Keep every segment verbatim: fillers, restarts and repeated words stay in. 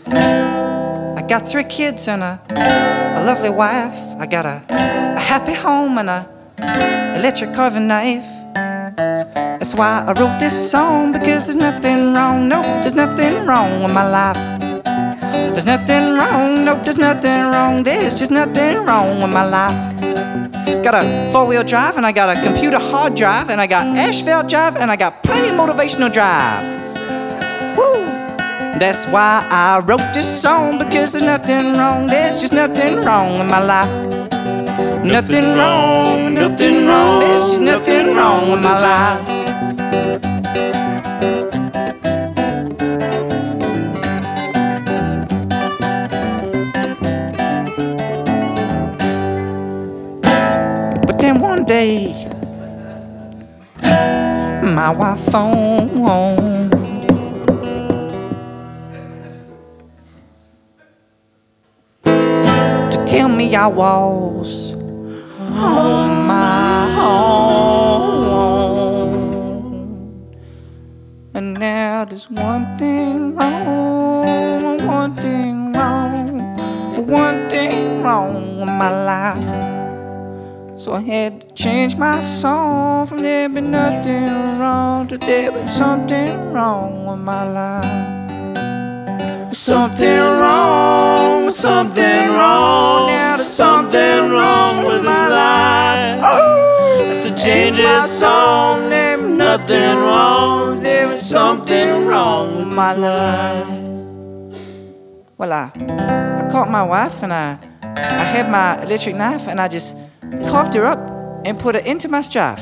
I got three kids and a, a lovely wife. I got a, a happy home and a electric carving knife. That's why I wrote this song, because there's nothing wrong, nope, there's nothing wrong with my life. There's nothing wrong, nope, there's nothing wrong, there's just nothing wrong with my life. Got a four-wheel drive and I got a computer hard drive and I got asphalt drive and I got plenty of motivational drive. Woo! That's why I wrote this song, because there's nothing wrong, there's just nothing wrong with my life. Nothing wrong, nothing wrong, there's just nothing wrong with my life. But then one day, my wife phoned to tell me I was on my own. And now there's one thing wrong, one thing wrong, one thing wrong with my life. So I had to change my song from there be nothing wrong to there be something wrong with my life. Something wrong, something wrong, now there's something wrong with my life. Oh, to change this song, there be nothing wrong, there is something wrong with my life. Well, I, I caught my wife and I, I had my electric knife and I just carved her up and put her into my strife.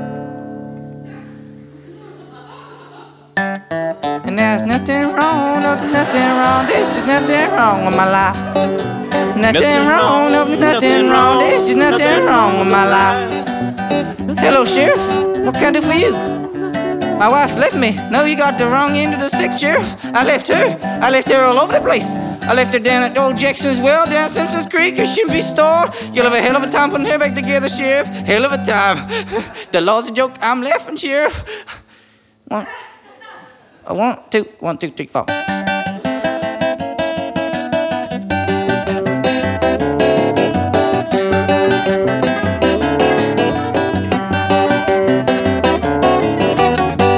And there's nothing wrong, no, there's nothing wrong, there's just nothing wrong with my life. Nothing wrong, no, there's nothing wrong, there's just nothing wrong with my life. Hello, Sheriff, what can I do for you? My wife left me. No, you got the wrong end of the stick, Sheriff. I left her. I left her all over the place. I left her down at Old Jackson's Well, down Simpson's Creek, or Shimpy Store. You'll have a hell of a time putting her back together, Sheriff. Hell of a time. The law's a joke. I'm laughing, Sheriff. One, uh, one, two, one, two, three, four.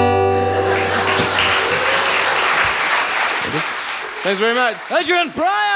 Thanks very much. Adrian Pryor!